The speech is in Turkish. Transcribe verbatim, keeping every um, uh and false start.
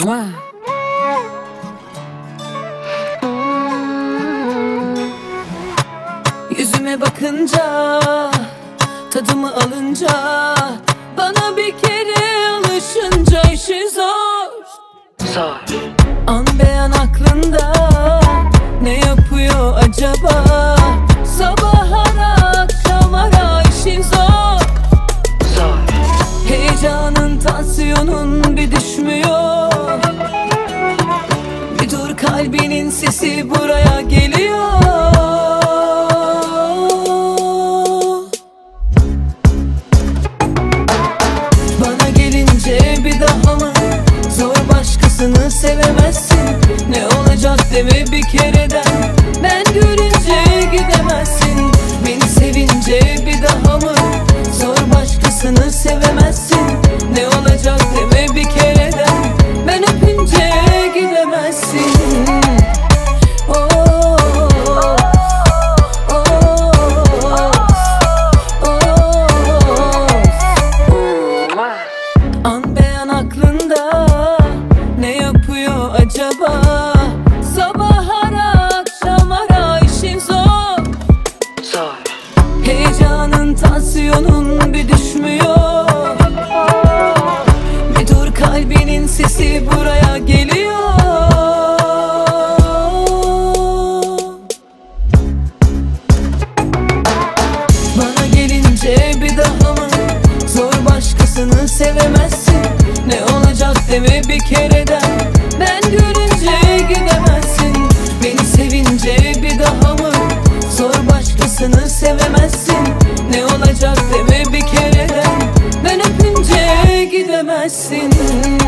Yüzüme bakınca, tadımı alınca, bana bir kere alışınca işi zor. Zor. An beyan aklında, ne yapıyor acaba? Sabah ara akşam ara, işin zor. Zor. Heyecanın, tansiyonun bir düşmüyor. Bir dur, kalbinin sesi buraya geliyor. Bana gelince bir daha mı? Zor, başkasını sevemezsin. Ne olacak deme bir kereden. Ben görünce gidemezsin. Beni sevince bir daha mı? Zor, başkasını sevemezsin. Ne olacak deme bir kereden. Ben öpünce gidemezsin. Oh, oh, oh, oh. An beyan aklında, ne yapıyor acaba? Sabah ara akşam ara, işin zor. Zor. Heyecanın, tansiyonun bir düşmüyor. Bir dur, kalbinin sesi buraya geliyor. Bana gelince bir daha mı? Zor, başkasını sevemezsin. Ne olacak deme bir kereden. Ben görünce gidemezsin. Beni sevince bir daha mı? Zor, başkasını sevemezsin. Ne olacak deme bir kereden. Ben öpünce gidemezsin.